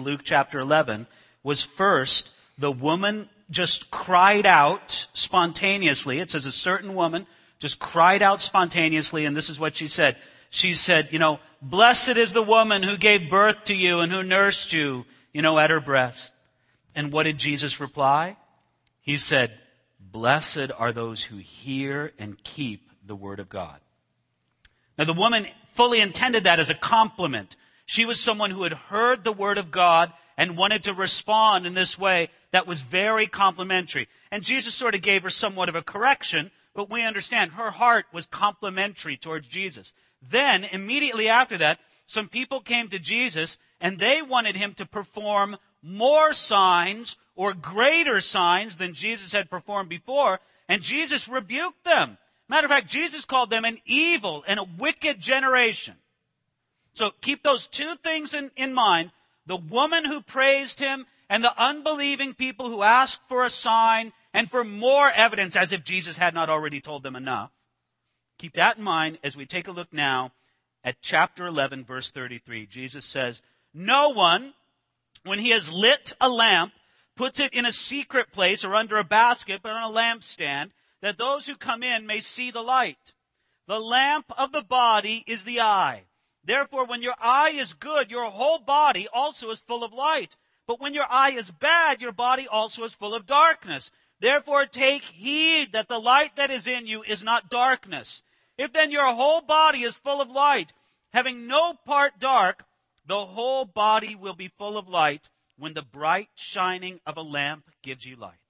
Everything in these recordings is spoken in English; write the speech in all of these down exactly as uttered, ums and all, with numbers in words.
Luke chapter eleven was first the woman just cried out spontaneously. It says a certain woman just cried out spontaneously, and this is what she said. She said, you know, blessed is the woman who gave birth to you and who nursed you, you know, at her breast. And what did Jesus reply? He said, blessed are those who hear and keep the word of God. Now the woman fully intended that as a compliment. She was someone who had heard the word of God and wanted to respond in this way that was very complimentary. And Jesus sort of gave her somewhat of a correction, but we understand her heart was complimentary towards Jesus. Then, immediately after that, some people came to Jesus and they wanted him to perform more signs or greater signs than Jesus had performed before, and Jesus rebuked them. Matter of fact, Jesus called them an evil and a wicked generation. So keep those two things in, in mind. The woman who praised him and the unbelieving people who asked for a sign and for more evidence as if Jesus had not already told them enough. Keep that in mind as we take a look now at chapter eleven, verse thirty-three. Jesus says, no one, when he has lit a lamp, puts it in a secret place or under a basket, but on a lampstand, that those who come in may see the light. The lamp of the body is the eye. Therefore, when your eye is good, your whole body also is full of light. But when your eye is bad, your body also is full of darkness. Therefore, take heed that the light that is in you is not darkness. If then your whole body is full of light, having no part dark, the whole body will be full of light when the bright shining of a lamp gives you light.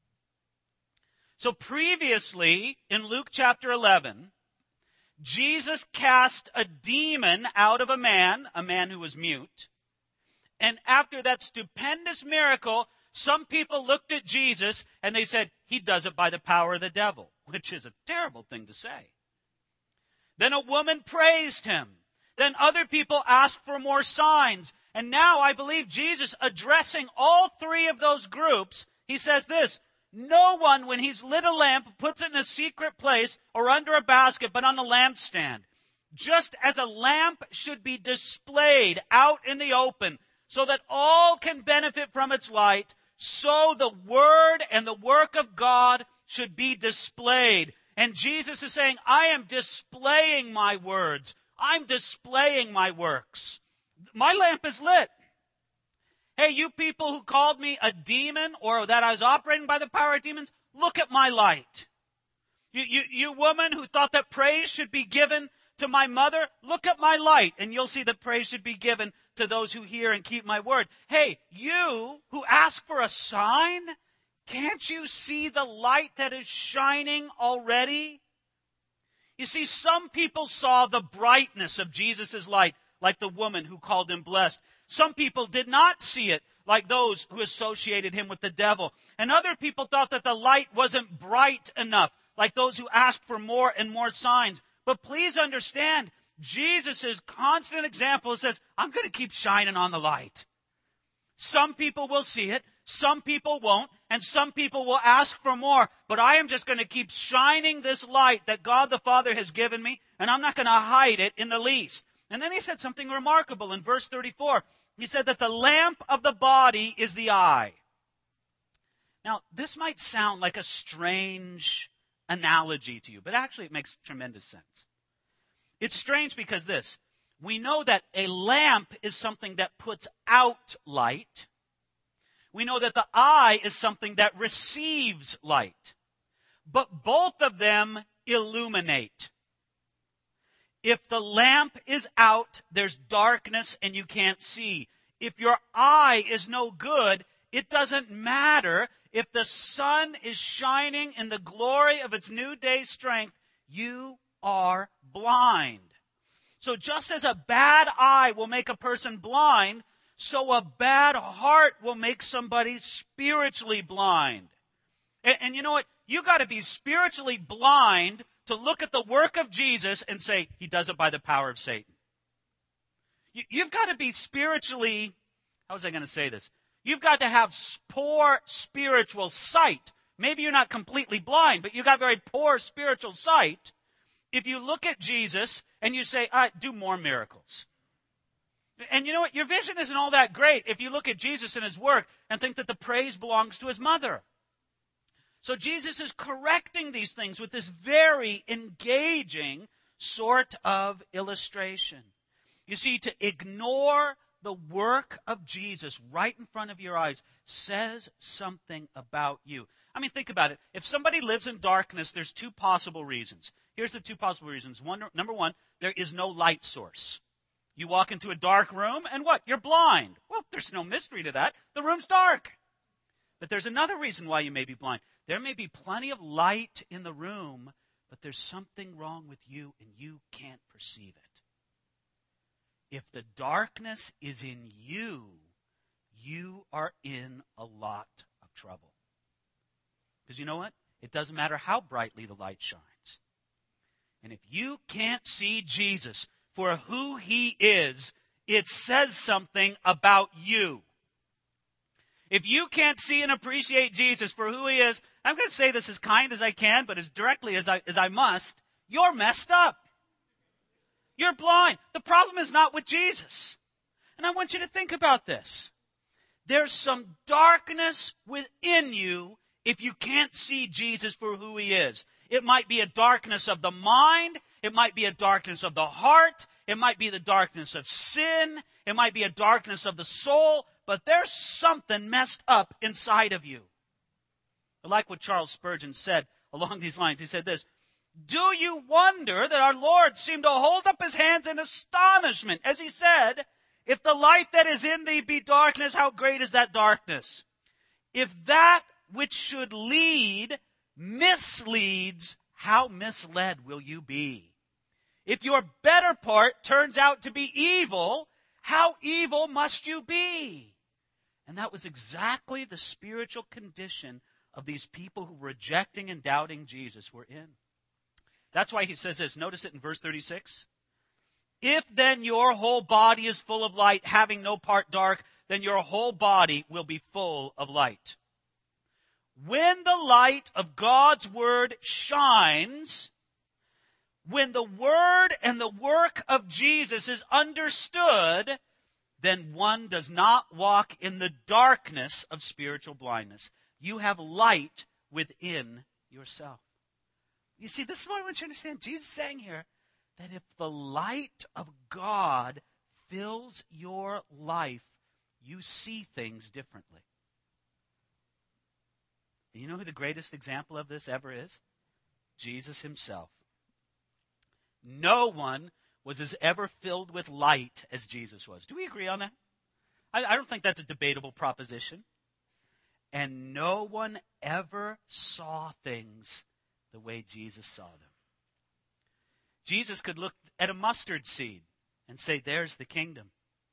So previously, in Luke chapter eleven, Jesus cast a demon out of a man, a man who was mute. And after that stupendous miracle, some people looked at Jesus and they said, he does it by the power of the devil, which is a terrible thing to say. Then a woman praised him. Then other people asked for more signs. And now I believe Jesus, addressing all three of those groups, he says this, no one, when he's lit a lamp, puts it in a secret place or under a basket, but on a lampstand. Just as a lamp should be displayed out in the open so that all can benefit from its light, so the word and the work of God should be displayed. And Jesus is saying, I am displaying my words. I'm displaying my works. My lamp is lit. Hey, you people who called me a demon or that I was operating by the power of demons, look at my light. You, you, you woman who thought that praise should be given to my mother, look at my light and you'll see that praise should be given to those who hear and keep my word. Hey, you who ask for a sign, can't you see the light that is shining already? You see, some people saw the brightness of Jesus' light, like the woman who called him blessed. Some people did not see it, like those who associated him with the devil. And other people thought that the light wasn't bright enough, like those who asked for more and more signs. But please understand, Jesus' constant example says, I'm going to keep shining on the light. Some people will see it, some people won't, and some people will ask for more. But I am just going to keep shining this light that God the Father has given me, and I'm not going to hide it in the least. And then he said something remarkable in verse thirty-four. He said that the lamp of the body is the eye. Now, this might sound like a strange analogy to you, but actually it makes tremendous sense. It's strange because this, we know that a lamp is something that puts out light. We know that the eye is something that receives light. But both of them illuminate. If the lamp is out, there's darkness and you can't see. If your eye is no good, it doesn't matter. If the sun is shining in the glory of its new day strength, you are blind. So just as a bad eye will make a person blind, so a bad heart will make somebody spiritually blind. And, and you know what? You got to be spiritually blind to look at the work of Jesus and say, he does it by the power of Satan. You, you've got to be spiritually, how was I going to say this? You've got to have poor spiritual sight. Maybe you're not completely blind, but you've got very poor spiritual sight. If you look at Jesus and you say, ah, do more miracles. And you know what? Your vision isn't all that great if you look at Jesus and his work and think that the praise belongs to his mother. So Jesus is correcting these things with this very engaging sort of illustration. You see, to ignore the work of Jesus right in front of your eyes says something about you. I mean, think about it. If somebody lives in darkness, there's two possible reasons. Here's the two possible reasons. One, number one, there is no light source. You walk into a dark room, and what? You're blind. Well, there's no mystery to that. The room's dark. But there's another reason why you may be blind. There may be plenty of light in the room, but there's something wrong with you, and you can't perceive it. If the darkness is in you, you are in a lot of trouble. Because you know what? It doesn't matter how brightly the light shines. And if you can't see Jesus for who he is, it says something about you. If you can't see and appreciate Jesus for who he is, I'm going to say this as kind as I can, but as directly as I, as I must, you're messed up. You're blind. The problem is not with Jesus. And I want you to think about this. There's some darkness within you if you can't see Jesus for who he is. It might be a darkness of the mind. It might be a darkness of the heart. It might be the darkness of sin. It might be a darkness of the soul. But there's something messed up inside of you. I like what Charles Spurgeon said along these lines. He said this: do you wonder that our Lord seemed to hold up his hands in astonishment as he said, if the light that is in thee be darkness, how great is that darkness? If that which should lead misleads, how misled will you be? If your better part turns out to be evil, how evil must you be? And that was exactly the spiritual condition of these people who were rejecting and doubting Jesus were in. That's why he says this. Notice it in verse thirty-six. If then your whole body is full of light, having no part dark, then your whole body will be full of light. When the light of God's word shines, when the word and the work of Jesus is understood, then one does not walk in the darkness of spiritual blindness. You have light within yourself. You see, this is what I want you to understand. Jesus is saying here that if the light of God fills your life, you see things differently. And you know who the greatest example of this ever is? Jesus himself. No one was as ever filled with light as Jesus was. Do we agree on that? I, I don't think that's a debatable proposition. And no one ever saw things the way Jesus saw them. Jesus could look at a mustard seed and say, there's the kingdom.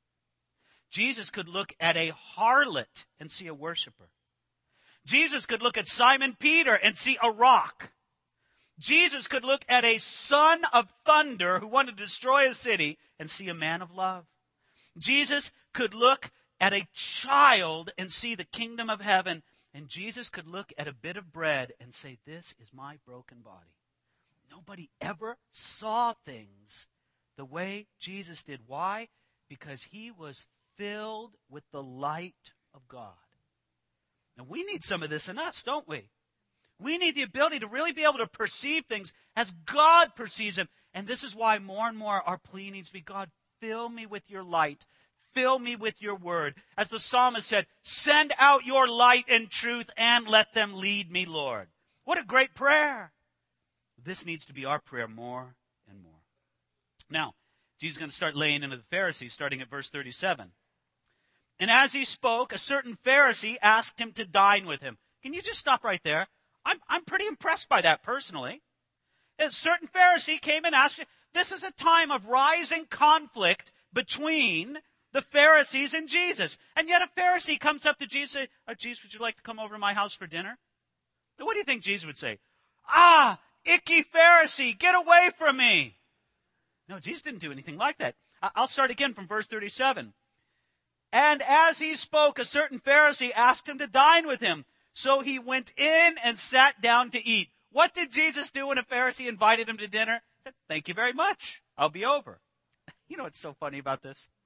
Jesus could look at a harlot and see a worshiper. Jesus could look at Simon Peter and see a rock. Jesus could look at a son of thunder who wanted to destroy a city and see a man of love. Jesus could look at a child and see the kingdom of heaven. And Jesus could look at a bit of bread and say, this is my broken body. Nobody ever saw things the way Jesus did. Why? Because he was filled with the light of God. And we need some of this in us, don't we? We need the ability to really be able to perceive things as God perceives them. And this is why more and more our plea needs to be, God, fill me with your light. Fill me with your word. As the psalmist said, send out your light and truth and let them lead me, Lord. What a great prayer. This needs to be our prayer more and more. Now, Jesus is going to start laying into the Pharisees, starting at verse thirty-seven. And as he spoke, a certain Pharisee asked him to dine with him. Can you just stop right there? I'm, I'm pretty impressed by that personally. A certain Pharisee came and asked him. This is a time of rising conflict between the Pharisees and Jesus. And yet a Pharisee comes up to Jesus and says, oh, Jesus, would you like to come over to my house for dinner? What do you think Jesus would say? Ah, icky Pharisee, get away from me. No, Jesus didn't do anything like that. I'll start again from verse thirty-seven. And as he spoke, a certain Pharisee asked him to dine with him. So he went in and sat down to eat. What did Jesus do when a Pharisee invited him to dinner? He said, thank you very much. I'll be over. You know what's so funny about this?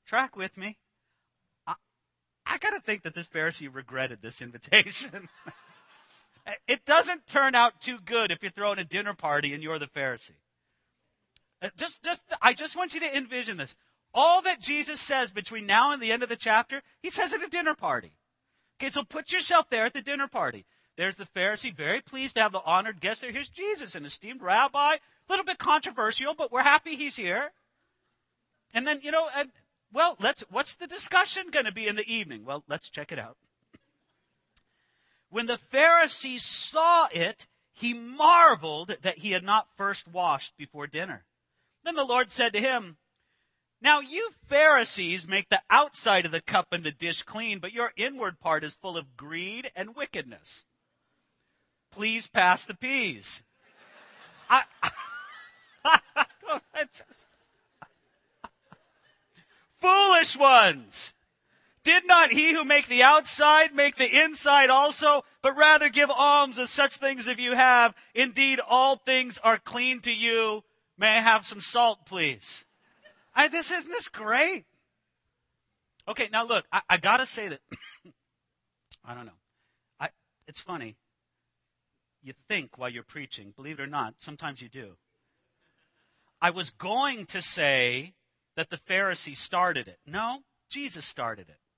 Track with me. I, I got to think that this Pharisee regretted this invitation. It doesn't turn out too good if you're throwing a dinner party and you're the Pharisee. Just, just, I just want you to envision this. All that Jesus says between now and the end of the chapter, he says at a dinner party. Okay, so put yourself there at the dinner party. There's the Pharisee, very pleased to have the honored guest there. Here's Jesus, an esteemed rabbi, a little bit controversial, but we're happy he's here. And then, you know, and, well, let's, what's the discussion going to be in the evening? Well, let's check it out. When the Pharisee saw it, he marveled that he had not first washed before dinner. Then the Lord said to him, now you Pharisees make the outside of the cup and the dish clean, but your inward part is full of greed and wickedness. Please pass the peas. I, Foolish ones! Did not he who make the outside make the inside also, but rather give alms of such things if you have? Indeed, all things are clean to you. May I have some salt, please? I, this isn't this great? Okay, now look, I, I gotta say that, I don't know. I, it's funny. You think while you're preaching, believe it or not, sometimes you do. I was going to say that the Pharisee started it. No, Jesus started it.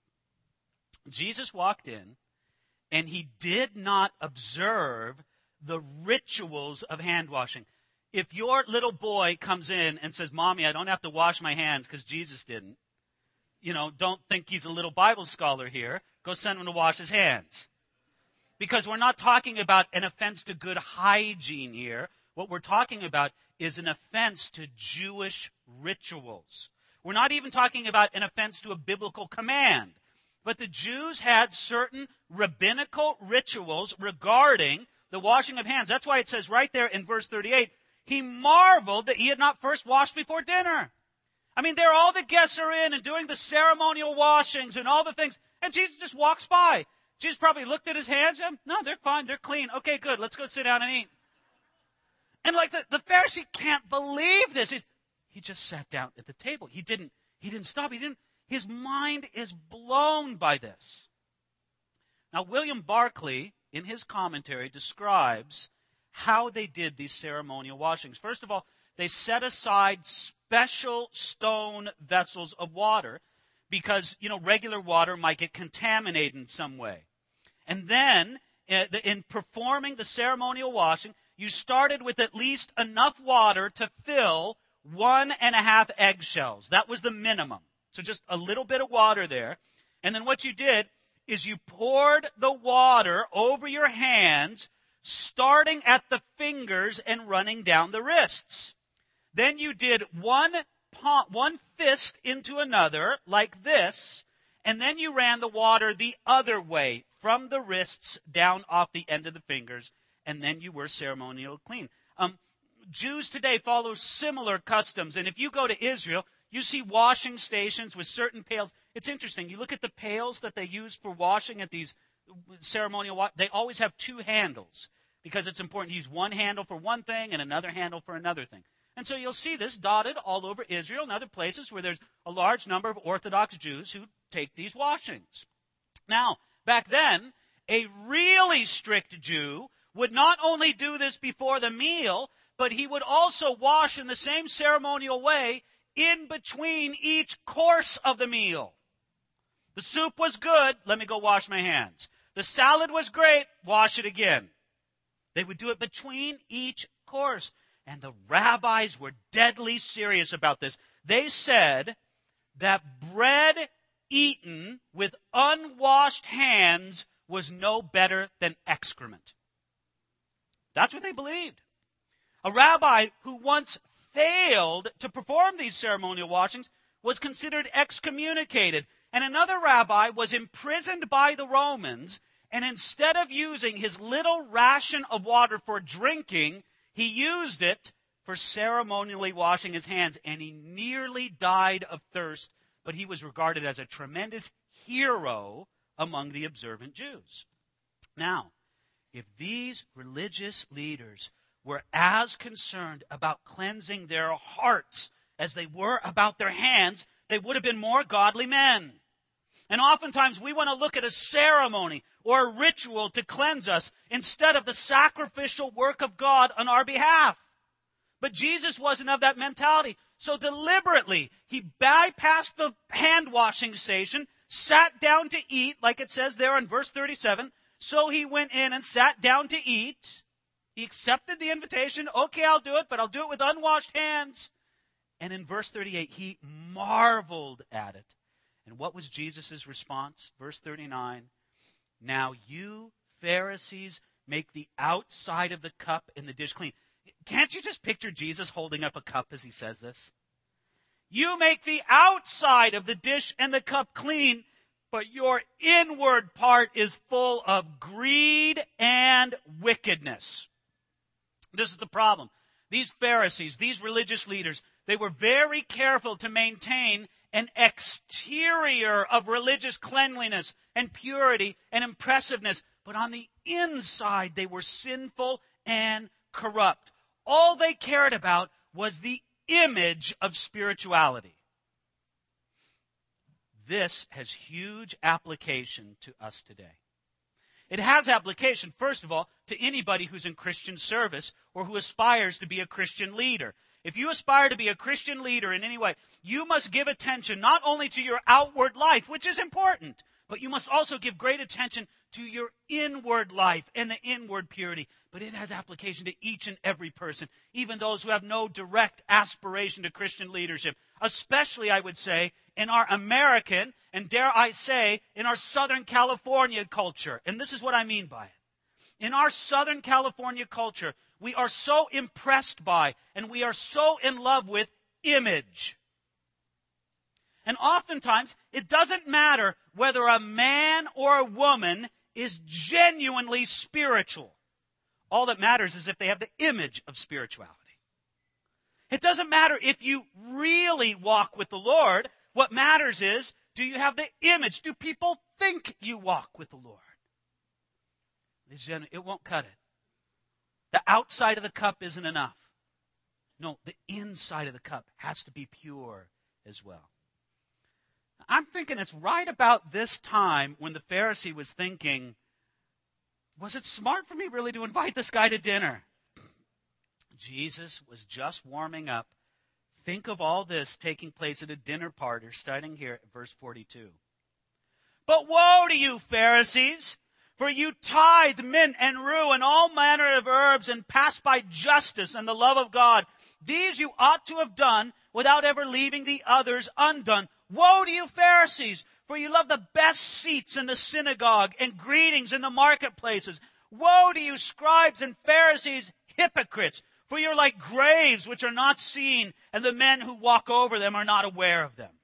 Jesus walked in, and he did not observe the rituals of hand washing. If your little boy comes in and says, Mommy, I don't have to wash my hands because Jesus didn't, you know, don't think he's a little Bible scholar here. Go send him to wash his hands. Because we're not talking about an offense to good hygiene here. What we're talking about is an offense to Jewish rituals. We're not even talking about an offense to a biblical command. But the Jews had certain rabbinical rituals regarding the washing of hands. That's why it says right there in verse thirty-eight, he marveled that he had not first washed before dinner. I mean, there all the guests are in and doing the ceremonial washings and all the things. And Jesus just walks by. Jesus probably looked at his hands. No, they're fine. They're clean. Okay, good. Let's go sit down and eat. And like the, the Pharisee can't believe this. He's, he just sat down at the table. He didn't, he didn't stop. He didn't. His mind is blown by this. Now, William Barclay, in his commentary, describes how they did these ceremonial washings. First of all, they set aside special stone vessels of water because, you know, regular water might get contaminated in some way. And then, in performing the ceremonial washing, you started with at least enough water to fill one and a half eggshells. That was the minimum. So just a little bit of water there. And then what you did is you poured the water over your hands, starting at the fingers and running down the wrists. Then you did one palm, one fist into another, like this, and then you ran the water the other way, from the wrists down off the end of the fingers, and then you were ceremonially clean. Um, Jews today follow similar customs, and if you go to Israel, you see washing stations with certain pails. It's interesting. You look at the pails that they use for washing at these ceremonial wa- they always have two handles because it's important to use one handle for one thing and another handle for another thing. And so you'll see this dotted all over Israel and other places where there's a large number of Orthodox Jews who take these washings. Now, back then, a really strict Jew would not only do this before the meal, but he would also wash in the same ceremonial way in between each course of the meal. The soup was good, let me go wash my hands. The salad was great, wash it again. They would do it between each course. And the rabbis were deadly serious about this. They said that bread eaten with unwashed hands was no better than excrement. That's what they believed. A rabbi who once failed to perform these ceremonial washings was considered excommunicated. And another rabbi was imprisoned by the Romans, and instead of using his little ration of water for drinking, he used it for ceremonially washing his hands, and he nearly died of thirst, but he was regarded as a tremendous hero among the observant Jews. Now, if these religious leaders were as concerned about cleansing their hearts as they were about their hands, They would have been more godly men. And oftentimes we want to look at a ceremony or a ritual to cleanse us instead of the sacrificial work of God on our behalf. But Jesus wasn't of that mentality. So deliberately, he bypassed the hand washing station, sat down to eat, like it says there in verse thirty-seven. So he went in and sat down to eat. He accepted the invitation. Okay, I'll do it, but I'll do it with unwashed hands. And in verse thirty-eight, he marveled at it. And what was Jesus' response? Verse thirty-nine, now you Pharisees make the outside of the cup and the dish clean. Can't you just picture Jesus holding up a cup as he says this? You make the outside of the dish and the cup clean, but your inward part is full of greed and wickedness. This is the problem. These Pharisees, these religious leaders, they were very careful to maintain an exterior of religious cleanliness and purity and impressiveness, but on the inside they were sinful and corrupt. All they cared about was the image of spirituality. This has huge application to us today. It has application, first of all, to anybody who's in Christian service or who aspires to be a Christian leader. If you aspire to be a Christian leader in any way, you must give attention not only to your outward life, which is important, but you must also give great attention to your inward life and the inward purity. But it has application to each and every person, even those who have no direct aspiration to Christian leadership, especially, I would say, in our American, and dare I say, in our Southern California culture. And this is what I mean by it. In our Southern California culture, we are so impressed by and we are so in love with image. And oftentimes, it doesn't matter whether a man or a woman is genuinely spiritual. All that matters is if they have the image of spirituality. It doesn't matter if you really walk with the Lord. What matters is, do you have the image? Do people think you walk with the Lord? It won't cut it. The outside of the cup isn't enough. No, the inside of the cup has to be pure as well. I'm thinking it's right about this time when the Pharisee was thinking, was it smart for me really to invite this guy to dinner? Jesus was just warming up. Think of all this taking place at a dinner party, starting here at verse forty-two. But woe to you, Pharisees! For you tithe mint and rue and all manner of herbs and pass by justice and the love of God. These you ought to have done without ever leaving the others undone. Woe to you, Pharisees! For you love the best seats in the synagogue and greetings in the marketplaces. Woe to you, scribes and Pharisees, hypocrites! For you're like graves which are not seen, and the men who walk over them are not aware of them.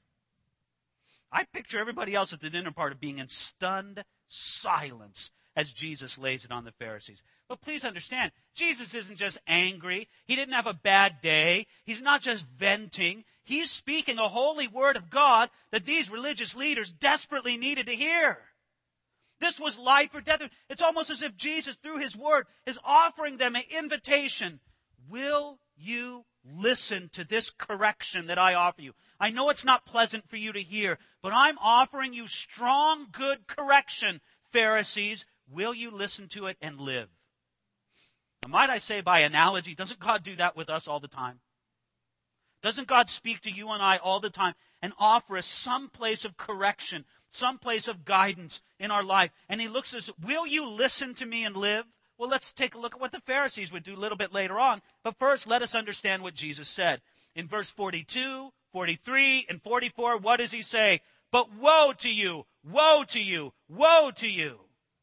I picture everybody else at the dinner party being in stunned silence as Jesus lays it on the Pharisees. But please understand, Jesus isn't just angry. He didn't have a bad day. He's not just venting. He's speaking a holy word of God that these religious leaders desperately needed to hear. This was life or death. It's almost as if Jesus, through his word, is offering them an invitation. Will you listen to this correction that I offer you? I know it's not pleasant for you to hear, but I'm offering you strong, good correction, Pharisees. Will you listen to it and live? Now, might I say by analogy, doesn't God do that with us all the time? Doesn't God speak to you and I all the time and offer us some place of correction, some place of guidance in our life? And he looks at us, will you listen to me and live? Well, let's take a look at what the Pharisees would do a little bit later on. But first, let us understand what Jesus said. In verse forty-two, forty-three, and forty-four, what does he say? But woe to you, woe to you, woe to you.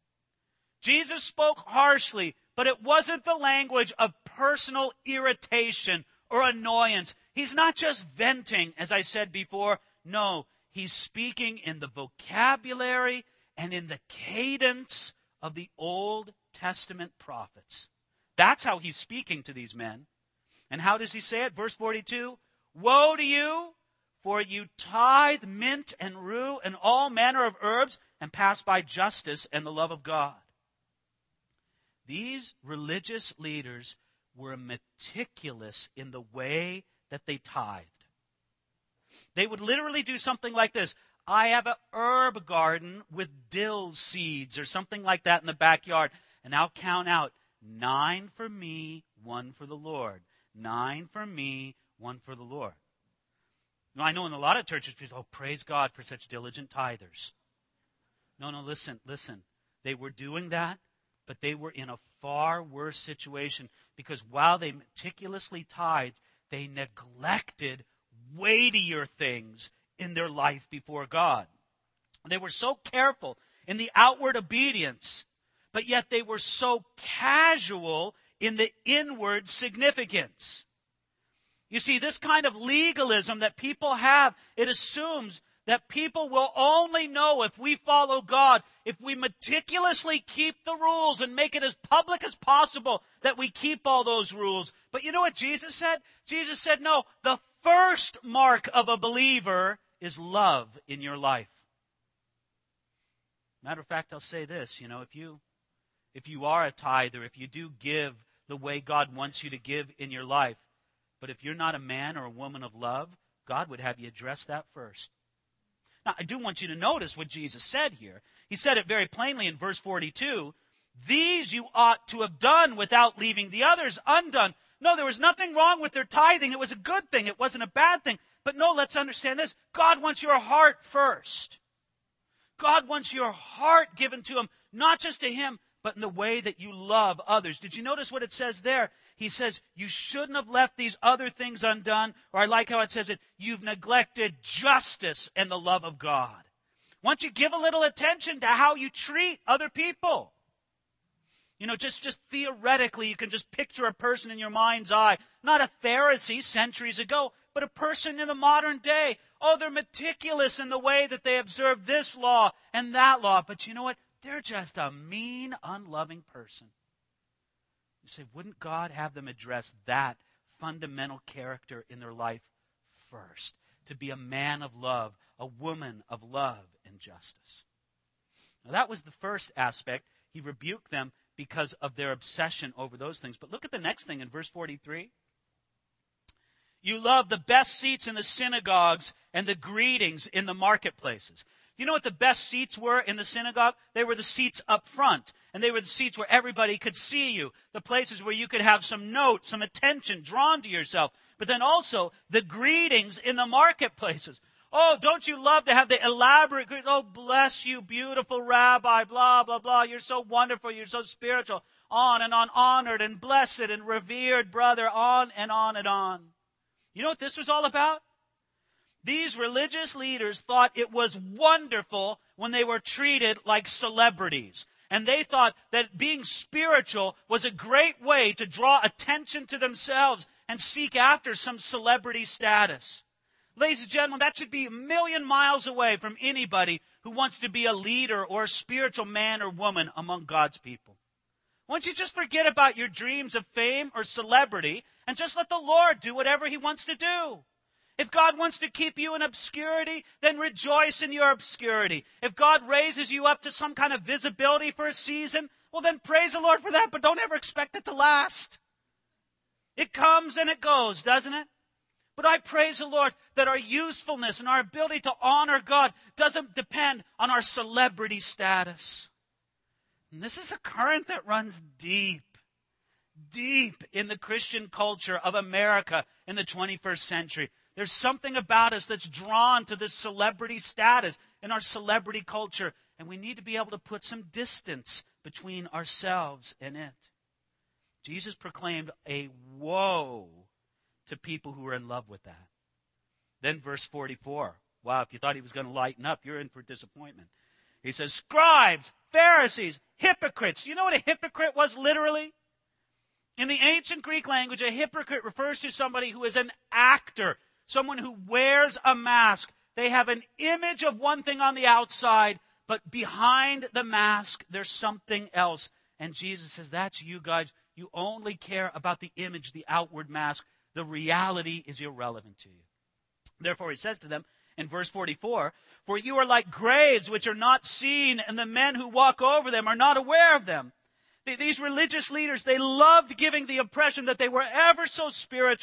Jesus spoke harshly, but it wasn't the language of personal irritation or annoyance. He's not just venting, as I said before. No, he's speaking in the vocabulary and in the cadence of the Old Testament prophets. That's how he's speaking to these men. And how does he say it? Verse forty-two, woe to you, for you tithe mint and rue and all manner of herbs and pass by justice and the love of God. These religious leaders were meticulous in the way that they tithed. They would literally do something like this. I have a herb garden with dill seeds or something like that in the backyard. And I'll count out nine for me, one for the Lord. Nine for me, one for the Lord. Now, I know in a lot of churches, people, oh, praise God for such diligent tithers. No, no, listen, listen. They were doing that, but they were in a far worse situation because while they meticulously tithed, they neglected weightier things in their life before God. They were so careful in the outward obedience, but yet they were so casual in the inward significance. You see, this kind of legalism that people have, it assumes that people will only know if we follow God, if we meticulously keep the rules and make it as public as possible that we keep all those rules. But you know what Jesus said? Jesus said, no, the first mark of a believer is love in your life. Matter of fact, I'll say this, you know, if you, if you are a tither, if you do give the way God wants you to give in your life, but if you're not a man or a woman of love, God would have you address that first. Now, I do want you to notice what Jesus said here. He said it very plainly in verse forty-two. These you ought to have done without leaving the others undone. No, there was nothing wrong with their tithing. It was a good thing. It wasn't a bad thing. But no, let's understand this. God wants your heart first. God wants your heart given to Him, not just to Him, but in the way that you love others. Did you notice what it says there? He says, you shouldn't have left these other things undone. Or I like how it says it, you've neglected justice and the love of God. Once you give a little attention to how you treat other people. You know, just, just theoretically, you can just picture a person in your mind's eye. Not a Pharisee centuries ago, but a person in the modern day. Oh, they're meticulous in the way that they observe this law and that law. But you know what? They're just a mean, unloving person. You say, wouldn't God have them address that fundamental character in their life first? To be a man of love, a woman of love and justice. Now that was the first aspect. He rebuked them because of their obsession over those things. But look at the next thing in verse forty-three. You love the best seats in the synagogues and the greetings in the marketplaces. Do you know what the best seats were in the synagogue? They were the seats up front. And they were the seats where everybody could see you. The places where you could have some note, some attention drawn to yourself. But then also the greetings in the marketplaces. Oh, don't you love to have the elaborate greetings? Oh, bless you, beautiful rabbi, blah, blah, blah. You're so wonderful. You're so spiritual. On and on, honored and blessed and revered brother, on and on and on. You know what this was all about? These religious leaders thought it was wonderful when they were treated like celebrities. And they thought that being spiritual was a great way to draw attention to themselves and seek after some celebrity status. Ladies and gentlemen, that should be a million miles away from anybody who wants to be a leader or a spiritual man or woman among God's people. Why don't you just forget about your dreams of fame or celebrity and just let the Lord do whatever He wants to do? If God wants to keep you in obscurity, then rejoice in your obscurity. If God raises you up to some kind of visibility for a season, well then praise the Lord for that, but don't ever expect it to last. It comes and it goes, doesn't it? But I praise the Lord that our usefulness and our ability to honor God doesn't depend on our celebrity status. And this is a current that runs deep, deep in the Christian culture of America in the twenty-first century. There's something about us that's drawn to this celebrity status in our celebrity culture, and we need to be able to put some distance between ourselves and it. Jesus proclaimed a woe to people who are in love with that. Then verse forty-four. Wow, if you thought He was going to lighten up, you're in for disappointment. He says, scribes, Pharisees, hypocrites. You know what a hypocrite was literally? In the ancient Greek language, a hypocrite refers to somebody who is an actor, someone who wears a mask. They have an image of one thing on the outside, but behind the mask, there's something else. And Jesus says, that's you guys. You only care about the image, the outward mask. The reality is irrelevant to you. Therefore, He says to them in verse forty-four, for you are like graves which are not seen, and the men who walk over them are not aware of them. These religious leaders, they loved giving the impression that they were ever so spiritual.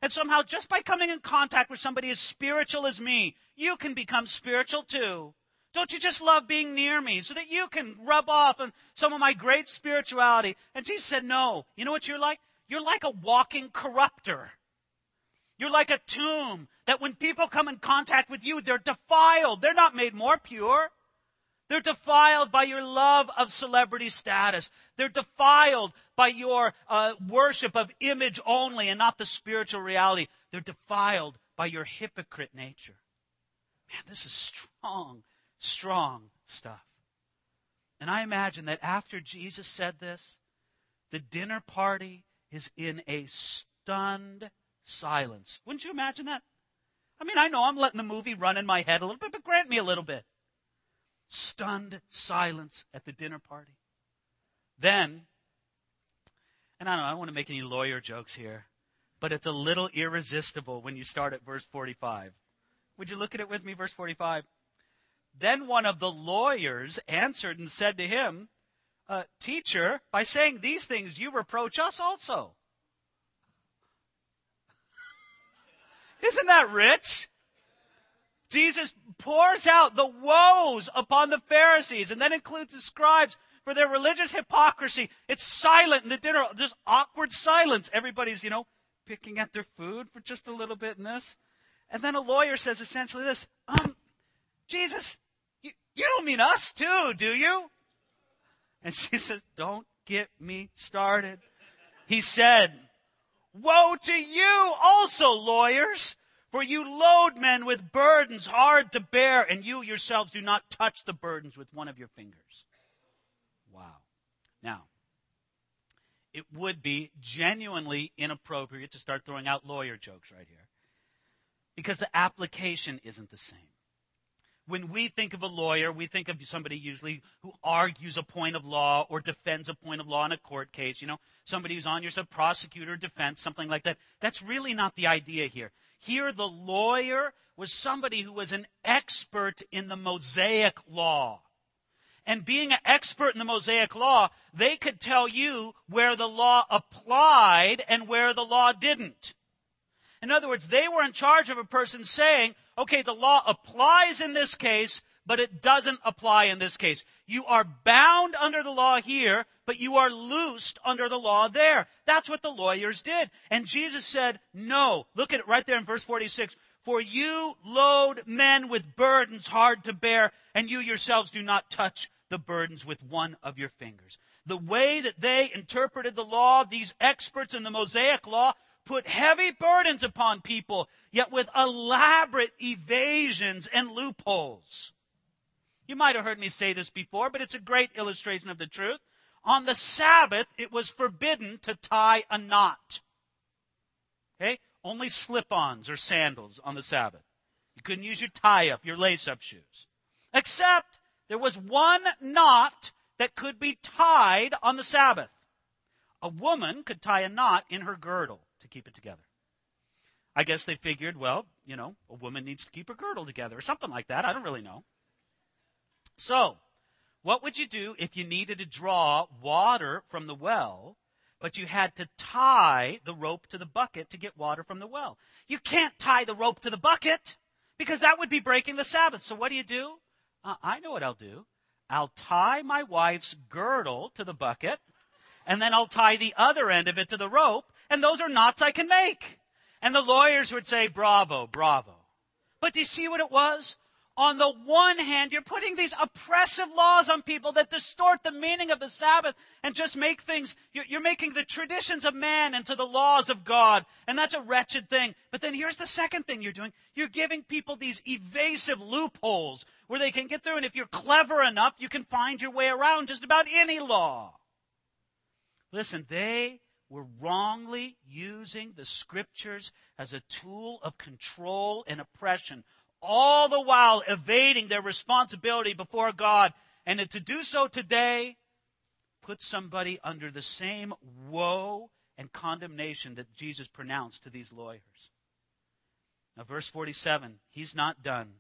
And somehow, just by coming in contact with somebody as spiritual as me, you can become spiritual too. Don't you just love being near me so that you can rub off on some of my great spirituality? And Jesus said, no. You know what you're like? You're like a walking corrupter. You're like a tomb that when people come in contact with you, they're defiled. They're not made more pure. They're defiled by your love of celebrity status. They're defiled by your uh, worship of image only and not the spiritual reality. They're defiled by your hypocrite nature. Man, this is strong, strong stuff. And I imagine that after Jesus said this, the dinner party is in a stunned silence. Wouldn't you imagine that? I mean, I know I'm letting the movie run in my head a little bit, but grant me a little bit. Stunned silence at the dinner party. Then, and I don't know, I don't want to make any lawyer jokes here, but it's a little irresistible when you start at verse forty-five. Would you look at it with me, verse forty-five? Then one of the lawyers answered and said to him, uh, Teacher, by saying these things, you reproach us also. Isn't that rich? Jesus pours out the woes upon the Pharisees, and that includes the scribes for their religious hypocrisy. It's silent in the dinner, just awkward silence. Everybody's, you know, picking at their food for just a little bit in this. And then a lawyer says essentially this, um, Jesus, you, you don't mean us too, do you? And she says, don't get me started. He said, woe to you also, lawyers! For you load men with burdens hard to bear, and you yourselves do not touch the burdens with one of your fingers. Wow. Now, it would be genuinely inappropriate to start throwing out lawyer jokes right here, because the application isn't the same. When we think of a lawyer, we think of somebody usually who argues a point of law or defends a point of law in a court case. You know, somebody who's on your side, prosecutor, defense, something like that. That's really not the idea here. Here, the lawyer was somebody who was an expert in the Mosaic law. And being an expert in the Mosaic law, they could tell you where the law applied and where the law didn't. In other words, they were in charge of a person saying, okay, the law applies in this case, but it doesn't apply in this case. You are bound under the law here, but you are loosed under the law there. That's what the lawyers did. And Jesus said, no. Look at it right there in verse forty-six. For you load men with burdens hard to bear, and you yourselves do not touch the burdens with one of your fingers. The way that they interpreted the law, these experts in the Mosaic law, put heavy burdens upon people, yet with elaborate evasions and loopholes. You might have heard me say this before, but it's a great illustration of the truth. On the Sabbath, it was forbidden to tie a knot. Okay? Only slip-ons or sandals on the Sabbath. You couldn't use your tie-up, your lace-up shoes. Except there was one knot that could be tied on the Sabbath. A woman could tie a knot in her girdle to keep it together. I guess they figured, well, you know, a woman needs to keep her girdle together or something like that. I don't really know. So, what would you do if you needed to draw water from the well, but you had to tie the rope to the bucket to get water from the well? You can't tie the rope to the bucket because that would be breaking the Sabbath. So what do you do? Uh, I know what I'll do. I'll tie my wife's girdle to the bucket, and then I'll tie the other end of it to the rope, and those are knots I can make. And the lawyers would say, bravo, bravo. But do you see what it was? On the one hand, you're putting these oppressive laws on people that distort the meaning of the Sabbath and just make things, you're making the traditions of man into the laws of God. And that's a wretched thing. But then here's the second thing you're doing. You're giving people these evasive loopholes where they can get through. And if you're clever enough, you can find your way around just about any law. Listen, they were wrongly using the scriptures as a tool of control and oppression, all the while evading their responsibility before God. And to do so today puts somebody under the same woe and condemnation that Jesus pronounced to these lawyers. Now, verse forty-seven, he's not done.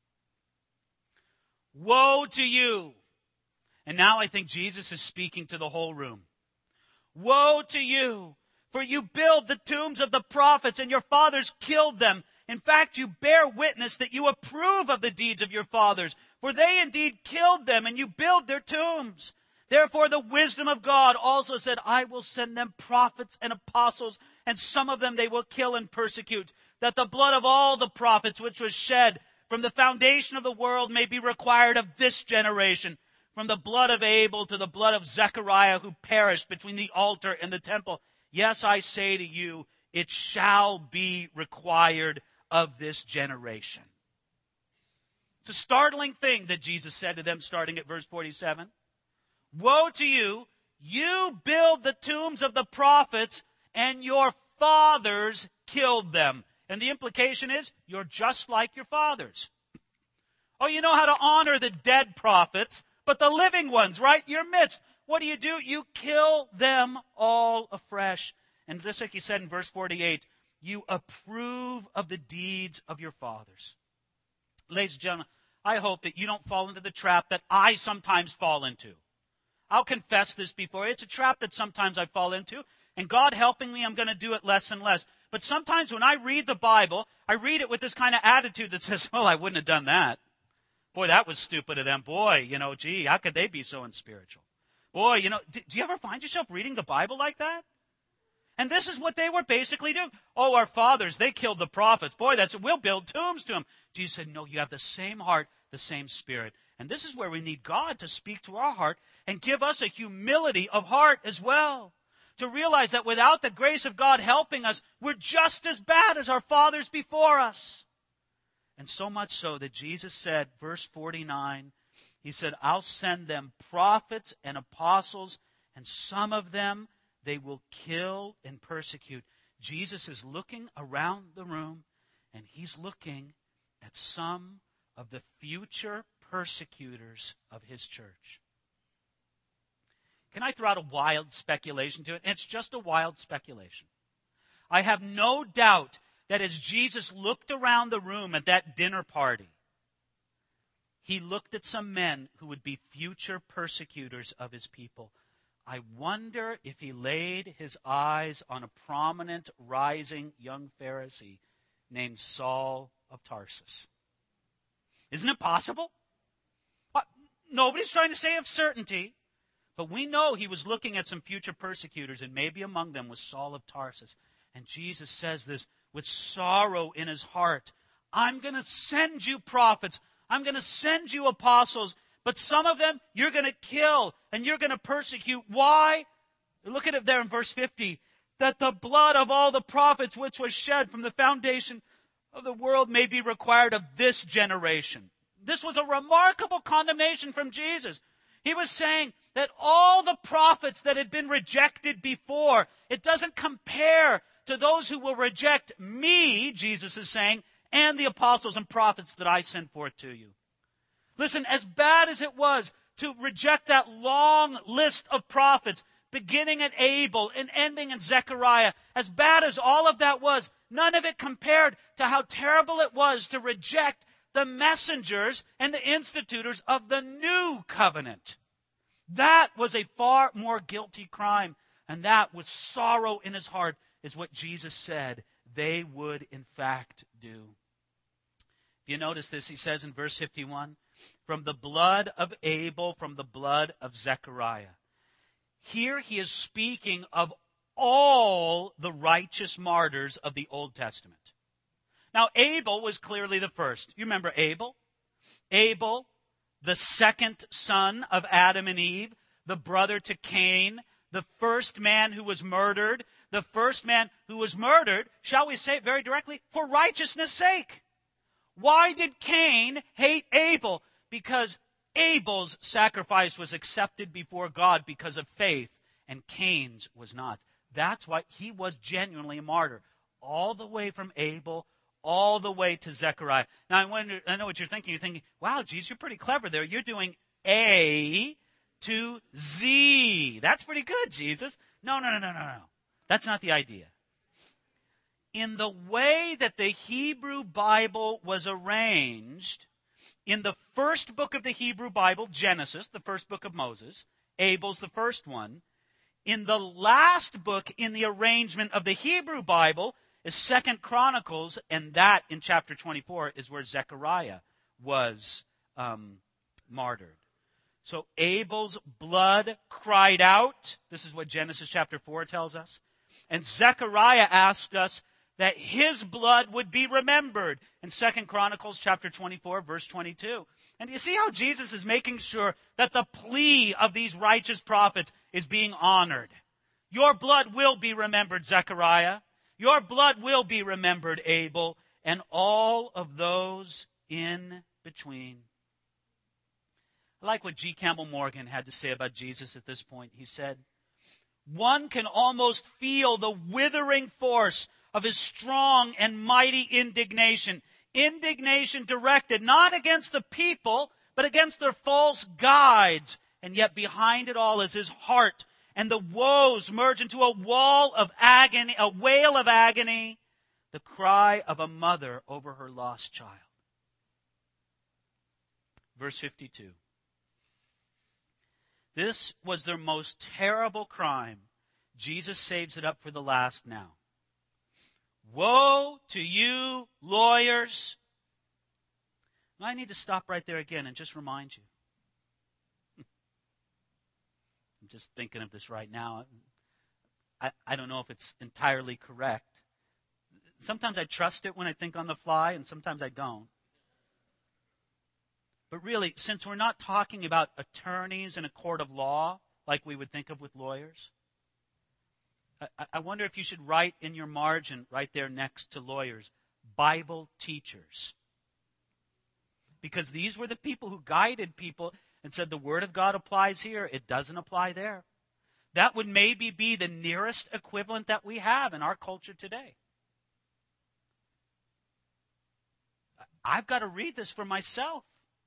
Woe to you! And now I think Jesus is speaking to the whole room. Woe to you! For you build the tombs of the prophets, and your fathers killed them. In fact, you bear witness that you approve of the deeds of your fathers, for they indeed killed them, and you build their tombs. Therefore the wisdom of God also said, I will send them prophets and apostles, and some of them they will kill and persecute, that the blood of all the prophets which was shed from the foundation of the world may be required of this generation, from the blood of Abel to the blood of Zechariah, who perished between the altar and the temple. Yes, I say to you, it shall be required of this generation. It's a startling thing that Jesus said to them, starting at verse forty-seven. Woe to you, you build the tombs of the prophets, and your fathers killed them. And the implication is, you're just like your fathers. Oh, you know how to honor the dead prophets, but the living ones, right in your midst, what do you do? You kill them all afresh. And just like he said in verse forty-eight, you approve of the deeds of your fathers. Ladies and gentlemen, I hope that you don't fall into the trap that I sometimes fall into. I'll confess this before. It's a trap that sometimes I fall into. And God helping me, I'm going to do it less and less. But sometimes when I read the Bible, I read it with this kind of attitude that says, well, I wouldn't have done that. Boy, that was stupid of them. Boy, you know, gee, how could they be so unspiritual? Boy, you know, do, do you ever find yourself reading the Bible like that? And this is what they were basically doing. Oh, our fathers, they killed the prophets. Boy, that's we'll build tombs to them. Jesus said, no, you have the same heart, the same spirit. And this is where we need God to speak to our heart and give us a humility of heart as well. To realize that without the grace of God helping us, we're just as bad as our fathers before us. And so much so that Jesus said, verse forty-nine, he said, I'll send them prophets and apostles, and some of them they will kill and persecute. Jesus is looking around the room, and he's looking at some of the future persecutors of his church. Can I throw out a wild speculation to it? And it's just a wild speculation. I have no doubt that as Jesus looked around the room at that dinner party, he looked at some men who would be future persecutors of his people. I wonder if he laid his eyes on a prominent, rising young Pharisee named Saul of Tarsus. Isn't it possible? Nobody's trying to say of certainty. But we know he was looking at some future persecutors, and maybe among them was Saul of Tarsus. And Jesus says this with sorrow in his heart. I'm going to send you prophets. I'm going to send you apostles. But some of them you're going to kill and you're going to persecute. Why? Look at it there in verse fifty. That the blood of all the prophets which was shed from the foundation of the world may be required of this generation. This was a remarkable condemnation from Jesus. He was saying that all the prophets that had been rejected before, it doesn't compare to those who will reject me, Jesus is saying, and the apostles and prophets that I send forth to you. Listen, as bad as it was to reject that long list of prophets, beginning at Abel and ending in Zechariah, as bad as all of that was, none of it compared to how terrible it was to reject the messengers and the institutors of the new covenant. That was a far more guilty crime, and that with sorrow in his heart is what Jesus said they would in fact do. If you notice this, he says in verse fifty-one, from the blood of Abel, from the blood of Zechariah. Here he is speaking of all the righteous martyrs of the Old Testament. Now, Abel was clearly the first. You remember Abel? Abel, the second son of Adam and Eve, the brother to Cain, the first man who was murdered, the first man who was murdered, shall we say it very directly, for righteousness' sake. Why did Cain hate Abel? Because Abel's sacrifice was accepted before God because of faith, and Cain's was not. That's why he was genuinely a martyr, all the way from Abel all the way to Zechariah. Now, I wonder, I know what you're thinking. You're thinking, wow, geez, you're pretty clever there. You're doing A to Z. That's pretty good, Jesus. No, no, no, no, no, no. That's not the idea. In the way that the Hebrew Bible was arranged, in the first book of the Hebrew Bible, Genesis, the first book of Moses, Abel's the first one, in the last book in the arrangement of the Hebrew Bible is Second Chronicles, and that in chapter twenty-four is where Zechariah was um, martyred. So Abel's blood cried out. This is what Genesis chapter four tells us. And Zechariah asked us that his blood would be remembered in Second Chronicles chapter twenty-four, verse twenty-two. And you see how Jesus is making sure that the plea of these righteous prophets is being honored. Your blood will be remembered, Zechariah. Your blood will be remembered, Abel, and all of those in between. I like what G. Campbell Morgan had to say about Jesus at this point. He said, one can almost feel the withering force of his strong and mighty indignation. Indignation directed not against the people, but against their false guides. And yet behind it all is his heart. And the woes merge into a wall of agony, a wail of agony, the cry of a mother over her lost child. Verse fifty-two. This was their most terrible crime. Jesus saves it up for the last now. Woe to you, lawyers. I need to stop right there again and just remind you. I'm just thinking of this right now. I, I don't know if it's entirely correct. Sometimes I trust it when I think on the fly, and sometimes I don't. But really, since we're not talking about attorneys in a court of law like we would think of with lawyers, I, I wonder if you should write in your margin right there next to lawyers, Bible teachers. Because these were the people who guided people and said the Word of God applies here, it doesn't apply there. That would maybe be the nearest equivalent that we have in our culture today. I've got to read this for myself.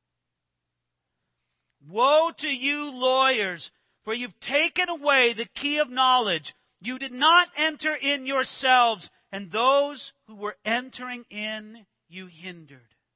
Woe to you, lawyers, for you've taken away the key of knowledge. You did not enter in yourselves, and those who were entering in you hindered.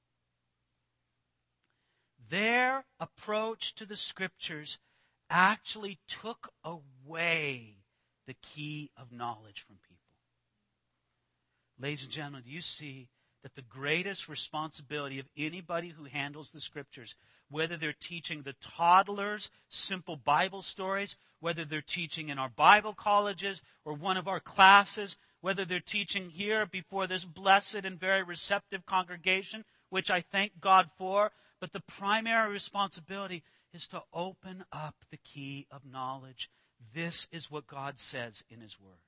Their approach to the Scriptures actually took away the key of knowledge from people. Ladies and gentlemen, do you see that the greatest responsibility of anybody who handles the Scriptures, whether they're teaching the toddlers simple Bible stories, whether they're teaching in our Bible colleges or one of our classes, whether they're teaching here before this blessed and very receptive congregation, which I thank God for, but the primary responsibility is to open up the key of knowledge. This is what God says in His Word.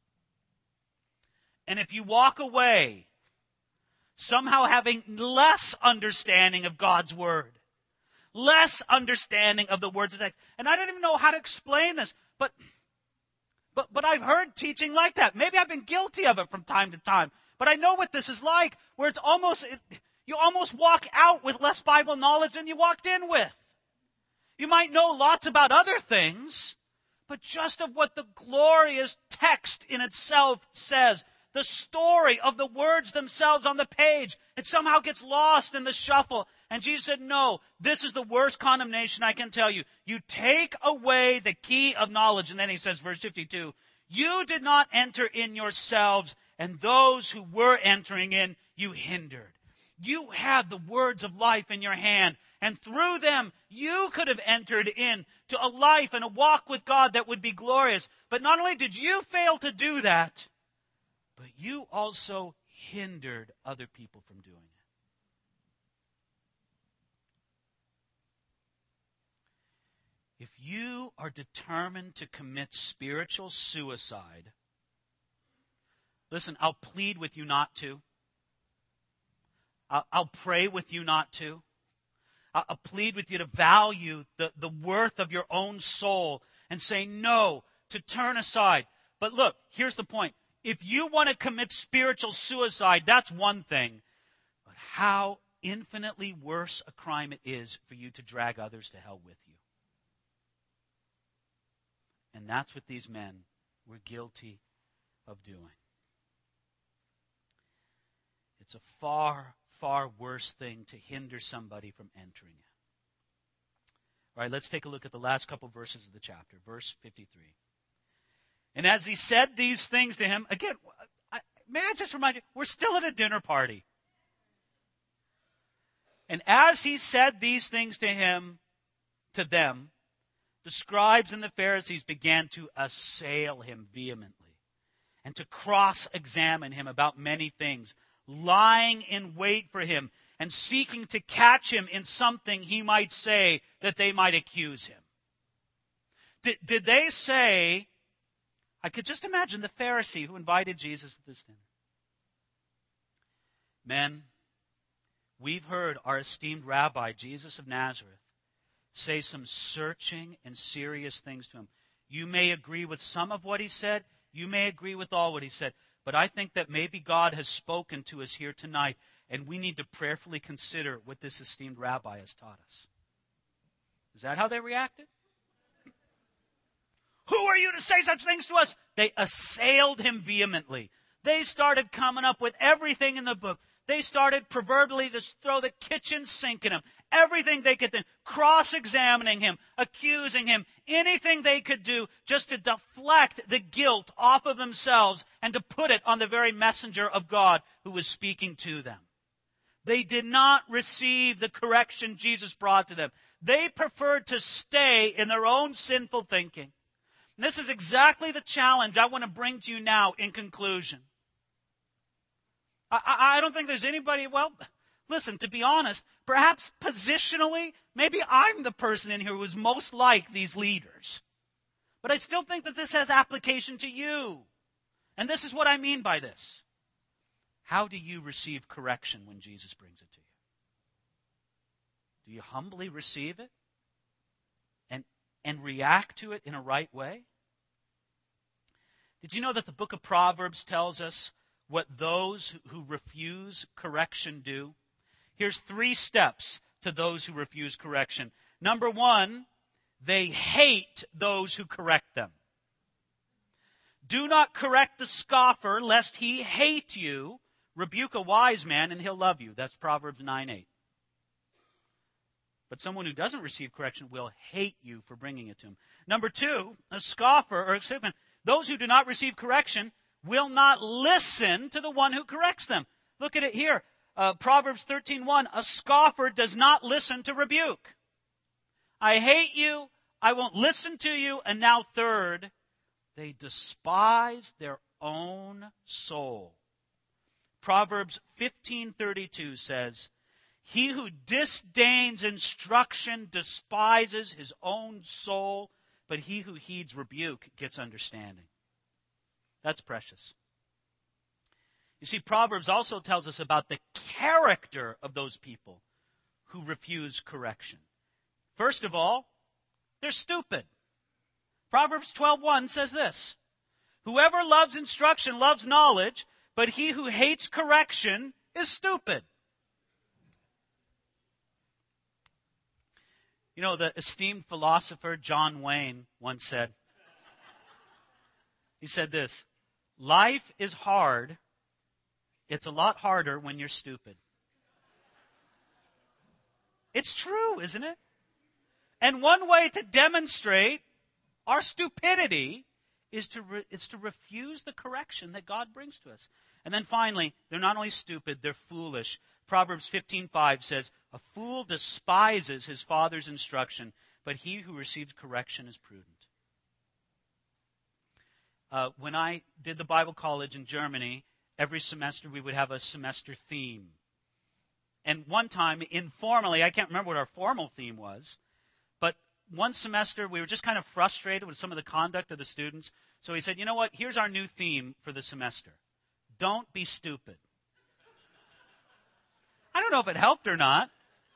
And if you walk away somehow having less understanding of God's Word, less understanding of the words of the text, and I don't even know how to explain this, but, but, but I've heard teaching like that. Maybe I've been guilty of it from time to time, but I know what this is like, where it's almost... It, You almost walk out with less Bible knowledge than you walked in with. You might know lots about other things, but just of what the glorious text in itself says, the story of the words themselves on the page, it somehow gets lost in the shuffle. And Jesus said, no, this is the worst condemnation I can tell you. You take away the key of knowledge. And then he says, verse fifty-two, you did not enter in yourselves, and those who were entering in, you hindered. You had the words of life in your hand, and through them you could have entered in to a life and a walk with God that would be glorious. But not only did you fail to do that, but you also hindered other people from doing it. If you are determined to commit spiritual suicide, listen, I'll plead with you not to. I'll pray with you not to. I'll plead with you to value the, the worth of your own soul and say no, to turn aside. But look, here's the point. If you want to commit spiritual suicide, that's one thing. But how infinitely worse a crime it is for you to drag others to hell with you. And that's what these men were guilty of doing. It's a far, far worse thing to hinder somebody from entering it. All right, let's take a look at the last couple verses of the chapter. Verse fifty-three. And as he said these things to him, again, I, may I just remind you, we're still at a dinner party. And as he said these things to him, to them, the scribes and the Pharisees began to assail him vehemently and to cross-examine him about many things, lying in wait for him and seeking to catch him in something he might say that they might accuse him. Did, did they say, I could just imagine the Pharisee who invited Jesus at this dinner. Men, we've heard our esteemed rabbi, Jesus of Nazareth, say some searching and serious things to him. You may agree with some of what he said. You may agree with all what he said. But I think that maybe God has spoken to us here tonight, and we need to prayerfully consider what this esteemed rabbi has taught us. Is that how they reacted? Who are you to say such things to us? They assailed him vehemently. They started coming up with everything in the book. They started proverbially to throw the kitchen sink at him. Everything they could do, cross-examining him, accusing him, anything they could do just to deflect the guilt off of themselves and to put it on the very messenger of God who was speaking to them. They did not receive the correction Jesus brought to them. They preferred to stay in their own sinful thinking. And this is exactly the challenge I want to bring to you now in conclusion. I, I, I don't think there's anybody, well, listen, to be honest, perhaps positionally, maybe I'm the person in here who is most like these leaders. But I still think that this has application to you. And this is what I mean by this. How do you receive correction when Jesus brings it to you? Do you humbly receive it and, and react to it in a right way? Did you know that the book of Proverbs tells us what those who refuse correction do? Here's three steps to those who refuse correction. Number one, they hate those who correct them. Do not correct the scoffer, lest he hate you. Rebuke a wise man, and he'll love you. That's Proverbs nine eight. But someone who doesn't receive correction will hate you for bringing it to him. Number two, a scoffer, or excuse me, those who do not receive correction will not listen to the one who corrects them. Look at it here. Uh, Proverbs thirteen one, a scoffer does not listen to rebuke. I hate you, I won't listen to you. And now third, they despise their own soul. Proverbs fifteen thirty-two says, he who disdains instruction despises his own soul, but he who heeds rebuke gets understanding. That's precious. You see, Proverbs also tells us about the character of those people who refuse correction. First of all, they're stupid. Proverbs twelve one says this, whoever loves instruction loves knowledge, but he who hates correction is stupid. You know, the esteemed philosopher John Wayne once said, he said this, life is hard. It's a lot harder when you're stupid. It's true, isn't it? And one way to demonstrate our stupidity is to re- is to refuse the correction that God brings to us. And then finally, they're not only stupid, they're foolish. Proverbs fifteen five says, a fool despises his father's instruction, but he who receives correction is prudent. Uh, when I did the Bible college in Germany, every semester we would have a semester theme. And one time, informally, I can't remember what our formal theme was, but one semester we were just kind of frustrated with some of the conduct of the students. So he said, you know what, here's our new theme for the semester. Don't be stupid. I don't know if it helped or not.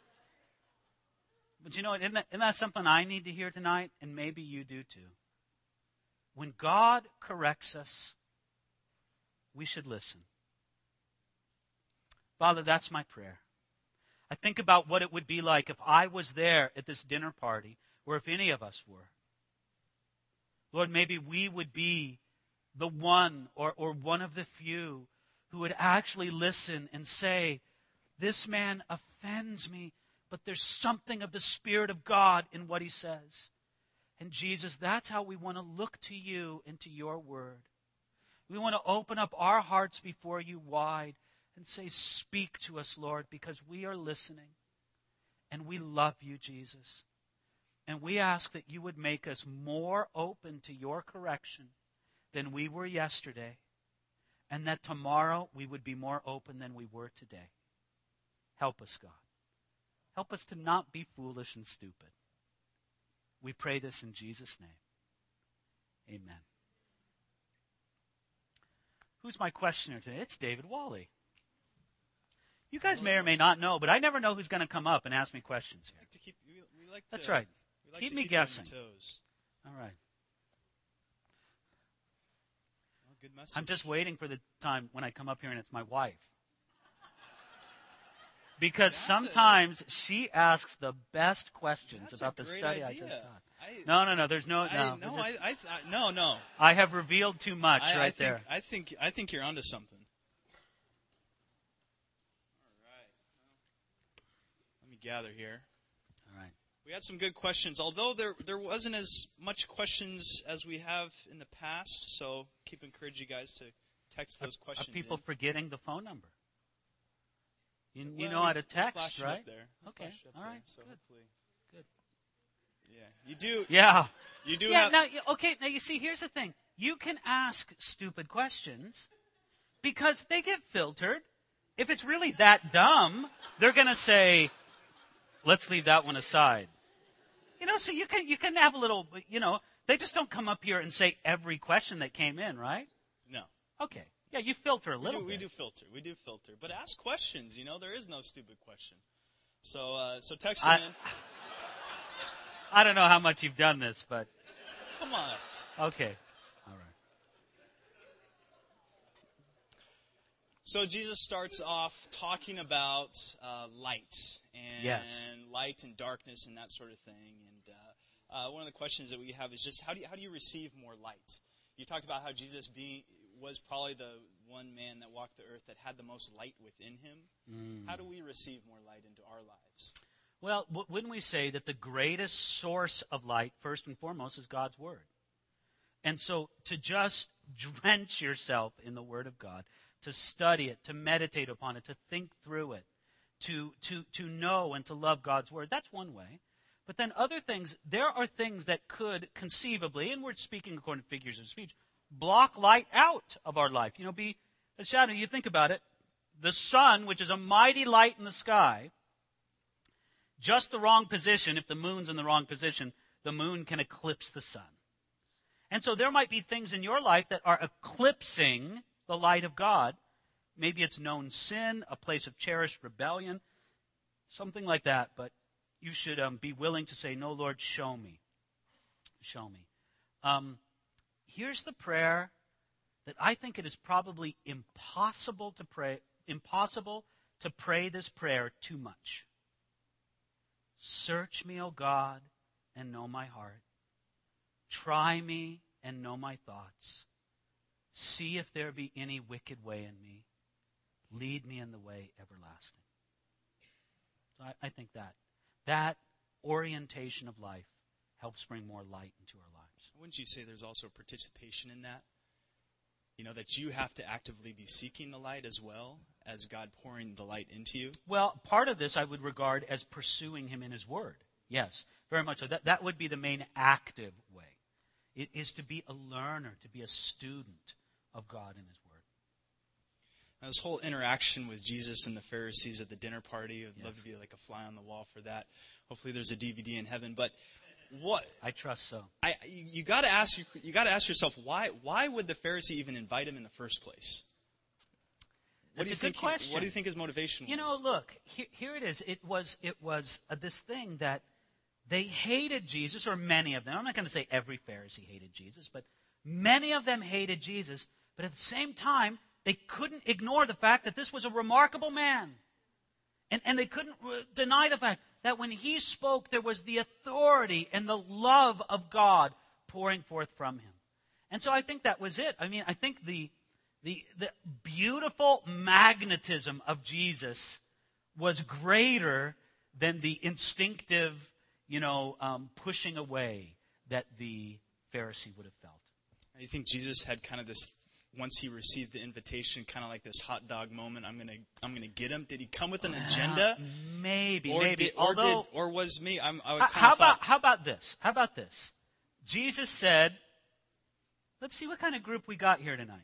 But you know what, isn't that, isn't that something I need to hear tonight? And maybe you do too. When God corrects us, we should listen. Father, that's my prayer. I think about what it would be like if I was there at this dinner party, or if any of us were. Lord, maybe we would be the one or, or one of the few who would actually listen and say, this man offends me, but there's something of the Spirit of God in what he says. And Jesus, that's how we want to look to you and to your word. We want to open up our hearts before you wide and say, speak to us, Lord, because we are listening. And we love you, Jesus. And we ask that you would make us more open to your correction than we were yesterday. And that tomorrow we would be more open than we were today. Help us, God. Help us to not be foolish and stupid. We pray this in Jesus' name. Amen. Who's my questioner today? It's David Wally. You guys may or may not know, but I never know who's going to come up and ask me questions here. We like to keep, we, we like That's to, right. We like keep to me keep guessing. You on your toes. All right. Well, good message. I'm just waiting for the time when I come up here and it's my wife. Because That's sometimes a, she asks the best questions about the study idea. I just taught. I, no, no, no. There's no. I, no, no, just, I, I, I, no, no. I have revealed too much I, right I think, there. I think, I think you're onto something. All right. Let me gather here. All right. We had some good questions, although there there wasn't as much questions as we have in the past. So keep encouraging you guys to text those are, questions. Are people in. forgetting the phone number? You, well, you know how to text, flash right? It up there. Okay. Up All there, right. so Good. hopefully, Good. Yeah, you do. Yeah. You do. Yeah. Have, now, okay. Now you see. Here's the thing. You can ask stupid questions because they get filtered. If it's really that dumb, they're going to say, "Let's leave that one aside." You know. So you can you can have a little. You know. They just don't come up here and say every question that came in, right? No. Okay. Yeah, you filter a We little do, bit. we do filter. We do filter. But ask questions. You know, there is no stupid question. So, uh, so text them I, in. I don't know how much you've done this, but Come on. okay. All right. So Jesus starts off talking about uh, light and Yes. light and darkness and that sort of thing. And uh, uh, one of the questions that we have is just how do you, how do you receive more light? You talked about how Jesus being was probably the one man that walked the earth that had the most light within him. Mm. How do we receive more light into our lives? Well, w- wouldn't we say that the greatest source of light, first and foremost, is God's Word? And so to just drench yourself in the Word of God, to study it, to meditate upon it, to think through it, to, to, to know and to love God's Word, that's one way. But then other things, there are things that could conceivably, and we're speaking according to figures of speech, block light out of our life. You know, be a shadow. You think about it. The sun, which is a mighty light in the sky, just the wrong position, if the moon's in the wrong position, the moon can eclipse the sun. And so there might be things in your life that are eclipsing the light of God. Maybe it's known sin, a place of cherished rebellion, something like that. But you should um, be willing to say, no, Lord, show me. Show me. Um, here's the prayer that I think it is probably impossible to pray, impossible to pray this prayer too much. Search me, O God, and know my heart. Try me and know my thoughts. See if there be any wicked way in me. Lead me in the way everlasting. So I, I think that that orientation of life helps bring more light into our lives. Wouldn't you say there's also participation in that? You know, that you have to actively be seeking the light as well as God pouring the light into you? Well, part of this I would regard as pursuing him in his word. Yes, very much so. That, that would be the main active way. It is to be a learner, to be a student of God and his word. Now, this whole interaction with Jesus and the Pharisees at the dinner party, I'd yes. love to be like a fly on the wall for that. Hopefully there's a D V D in heaven. But what I trust so. I you, you got to ask you, you got to ask yourself why why would the Pharisee even invite him in the first place? What That's do you a good think? question. He, what do you think his motivation was? You know, look, here, here it is. It was it was uh, this thing that they hated Jesus, or many of them. I'm not going to say every Pharisee hated Jesus, but many of them hated Jesus. But at the same time, they couldn't ignore the fact that this was a remarkable man. And, and they couldn't uh, deny the fact that when he spoke, there was the authority and the love of God pouring forth from him. And so I think that was it. I mean, I think the the, the beautiful magnetism of Jesus was greater than the instinctive, you know, um, pushing away, that the Pharisee would have felt. You think Jesus had kind of this, once he received the invitation, kind of like this hot dog moment, I'm going to I'm gonna get him? Did he come with an agenda? Uh, maybe, or maybe. Did, or, Although, did, or was me? I'm, I would how, kind how of thought, about how about this? How about this? Jesus said, let's see what kind of group we got here tonight.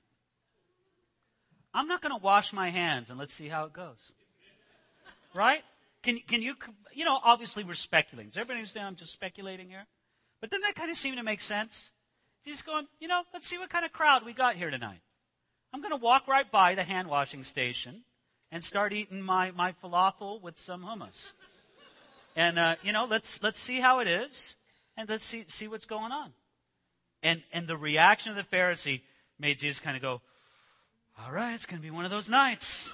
I'm not going to wash my hands, and let's see how it goes. Right? Can, can you, you know, obviously we're speculating. Does everybody understand I'm just speculating here? But doesn't that kind of seem to make sense? Jesus going, you know, let's see what kind of crowd we got here tonight. I'm going to walk right by the hand washing station and start eating my, my falafel with some hummus. And, uh, you know, let's, let's see how it is, and let's see, see what's going on. And, and the reaction of the Pharisee made Jesus kind of go, all right, it's going to be one of those nights.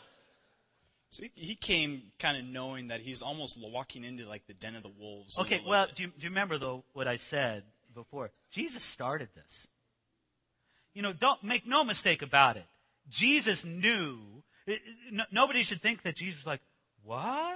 So he, he came kind of knowing that he's almost walking into like the den of the wolves. Okay, well, do you, do you remember, though, what I said before? Jesus started this. You know, don't make no mistake about it. Jesus knew. It, it, no, nobody should think that Jesus was like, what?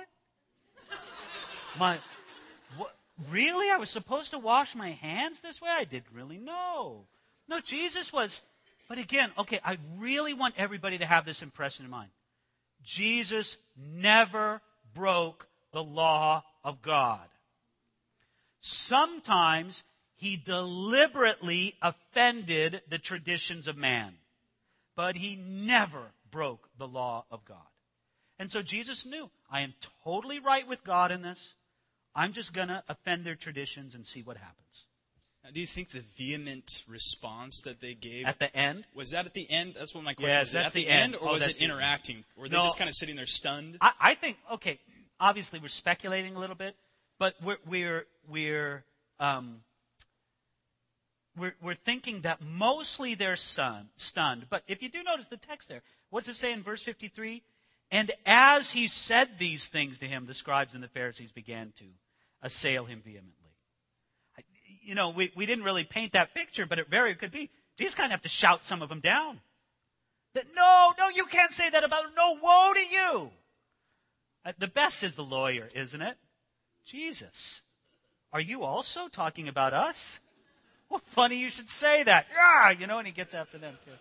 My, what? Really? I was supposed to wash my hands this way? I didn't really know. No, Jesus was, but again, okay, I really want everybody to have this impression in mind. Jesus never broke the law of God. Sometimes he deliberately offended the traditions of man, but he never broke the law of God. And so Jesus knew, I am totally right with God in this. I'm just going to offend their traditions and see what happens. Now, do you think the vehement response that they gave at the end? Was that at the end? That's what my question yes, was. That's at the, the end, end, or oh, was it the interacting? Or were they no, just kind of sitting there stunned? I, I think, okay, obviously we're speculating a little bit, but we're we're we're um, we're, we're thinking that mostly they're son, stunned. But if you do notice the text there, what does it say in verse fifty-three? And as he said these things to him, the scribes and the Pharisees began to assail him vehemently. I, you know, we, we didn't really paint that picture, but it very could be. Jesus kind of have to shout some of them down. That, no, no, you can't say that about, no, woe to you. Uh, the best is the lawyer, isn't it? Jesus, are you also talking about us? Well, funny you should say that. Yeah, you know, and he gets after them too.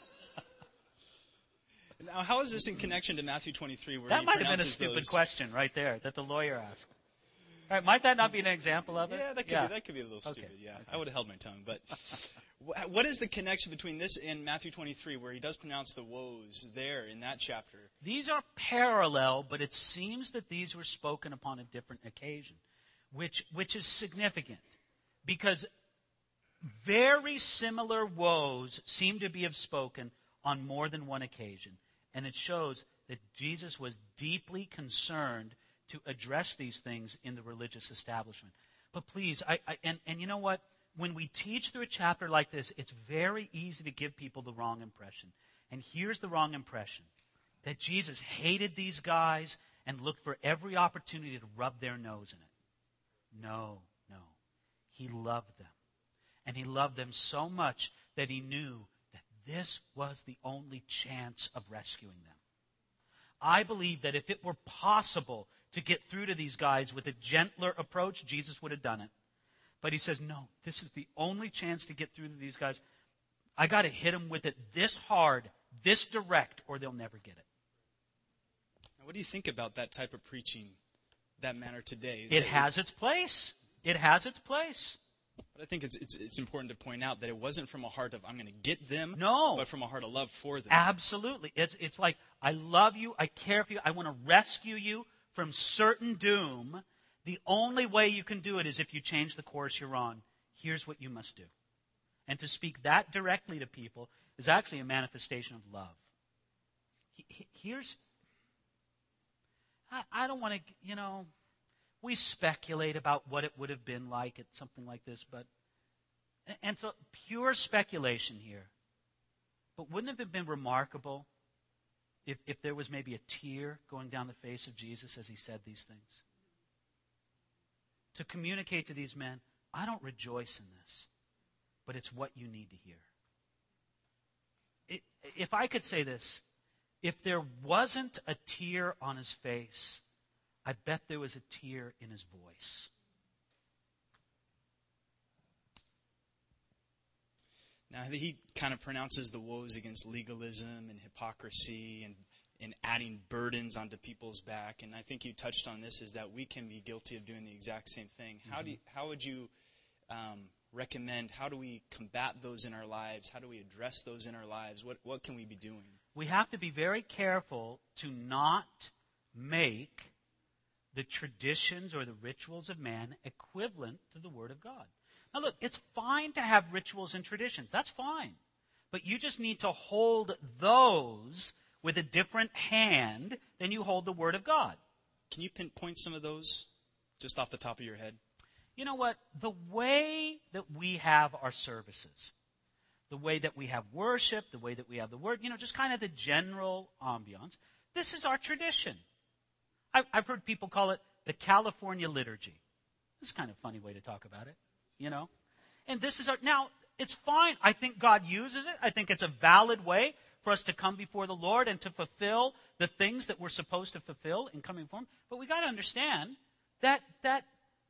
Now, how is this in connection to Matthew twenty-three? Where that he might have been a pronounces stupid those... question right there that the lawyer asked. All right, might that not be an example of it? Yeah, that could, yeah. Be, that could be a little stupid, okay. yeah. Okay. I would have held my tongue. But what is the connection between this and Matthew twenty-three, where he does pronounce the woes there in that chapter? These are parallel, but it seems that these were spoken upon a different occasion, which which is significant, because very similar woes seem to be have spoken on more than one occasion. And it shows that Jesus was deeply concerned to address these things in the religious establishment. But please, I, I, and, and you know what? When we teach through a chapter like this, it's very easy to give people the wrong impression. And here's the wrong impression. That Jesus hated these guys and looked for every opportunity to rub their nose in it. No, no. He loved them. And he loved them so much that he knew that this was the only chance of rescuing them. I believe that if it were possible to get through to these guys with a gentler approach, Jesus would have done it. But he says, no, this is the only chance to get through to these guys. I got to hit them with it this hard, this direct, or they'll never get it. Now, what do you think about that type of preaching, that manner today? Is it that, has is, its place. It has its place. But I think it's, it's it's important to point out that it wasn't from a heart of, I'm going to get them, no, but from a heart of love for them. Absolutely. It's, it's like, I love you, I care for you, I want to rescue you from certain doom. The only way you can do it is if you change the course you're on. Here's what you must do. And to speak that directly to people is actually a manifestation of love. Here's, I, I don't want to, you know, we speculate about what it would have been like at something like this, but, and so pure speculation here. But wouldn't it have been remarkable if, if there was maybe a tear going down the face of Jesus as he said these things? To communicate to these men, I don't rejoice in this, but it's what you need to hear. It, if I could say this, if there wasn't a tear on his face, I bet there was a tear in his voice. Now, he kind of pronounces the woes against legalism and hypocrisy and, and adding burdens onto people's back. And I think you touched on this, is that we can be guilty of doing the exact same thing. Mm-hmm. How do you, how would you um, recommend, how do we combat those in our lives? How do we address those in our lives? What, what can we be doing? We have to be very careful to not make the traditions or the rituals of man equivalent to the Word of God. Now look, it's fine to have rituals and traditions. That's fine. But you just need to hold those with a different hand than you hold the Word of God. Can you pinpoint some of those just off the top of your head? You know what? The way that we have our services, the way that we have worship, the way that we have the Word, you know, just kind of the general ambiance, this is our tradition. I've heard people call it the California liturgy. This is kind of a funny way to talk about it, you know. And this is our, now, it's fine. I think God uses it. I think it's a valid way for us to come before the Lord and to fulfill the things that we're supposed to fulfill in coming before Him. But we got to understand that that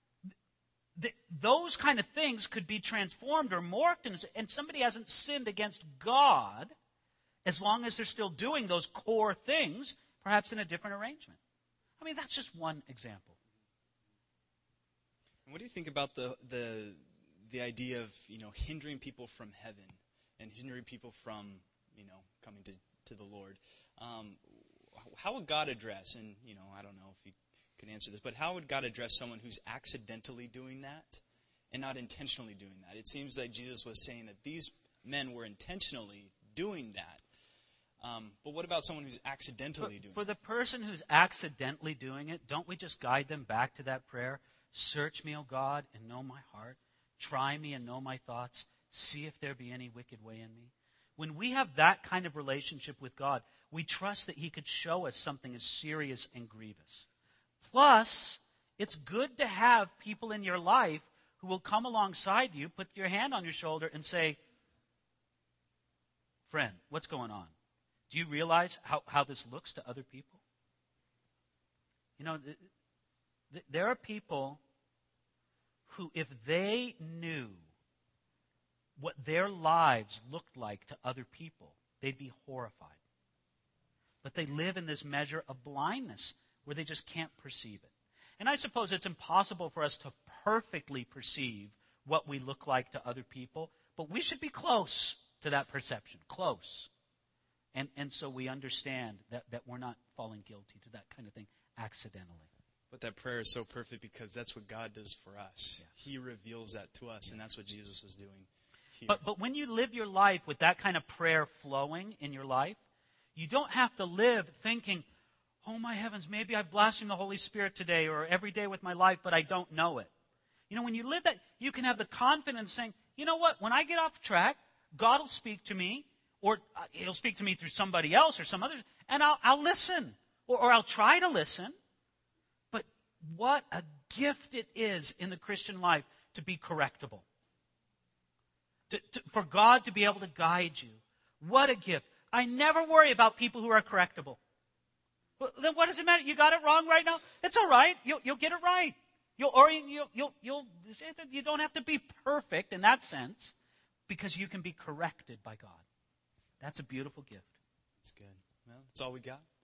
th- those kind of things could be transformed or morphed, and, and somebody hasn't sinned against God as long as they're still doing those core things, perhaps in a different arrangement. I mean, that's just one example. And what do you think about the the the idea of, you know, hindering people from heaven and hindering people from, you know, coming to, to the Lord? Um, how would God address, and, you know, I don't know if you could answer this, but how would God address someone who's accidentally doing that and not intentionally doing that? It seems like Jesus was saying that these men were intentionally doing that. Um, but what about someone who's accidentally for, doing it? For the person who's accidentally doing it, don't we just guide them back to that prayer? Search me, O God, and know my heart. Try me and know my thoughts. See if there be any wicked way in me. When we have that kind of relationship with God, we trust that He could show us something as serious and grievous. Plus, it's good to have people in your life who will come alongside you, put your hand on your shoulder, and say, friend, what's going on? Do you realize how, how this looks to other people? You know, th- th- there are people who, if they knew what their lives looked like to other people, they'd be horrified. But they live in this measure of blindness where they just can't perceive it. And I suppose it's impossible for us to perfectly perceive what we look like to other people, but we should be close to that perception, close. And and so we understand that, that we're not falling guilty to that kind of thing accidentally. But that prayer is so perfect because that's what God does for us. Yeah. He reveals that to us, and that's what Jesus was doing here. But but when you live your life with that kind of prayer flowing in your life, you don't have to live thinking, oh my heavens, maybe I've blasphemed the Holy Spirit today or every day with my life, but I don't know it. You know, when you live that, you can have the confidence saying, you know what, when I get off track, God will speak to me. Or He'll speak to me through somebody else or some others, and I'll, I'll listen. Or, or I'll try to listen. But what a gift it is in the Christian life to be correctable. To, to, for God to be able to guide you. What a gift. I never worry about people who are correctable. Well, then what does it matter? You got it wrong right now? It's all right. You'll, you'll get it right. You'll, or you'll, you'll, you'll, you don't have to be perfect in that sense because you can be corrected by God. That's a beautiful gift. That's good. Well, that's all we got.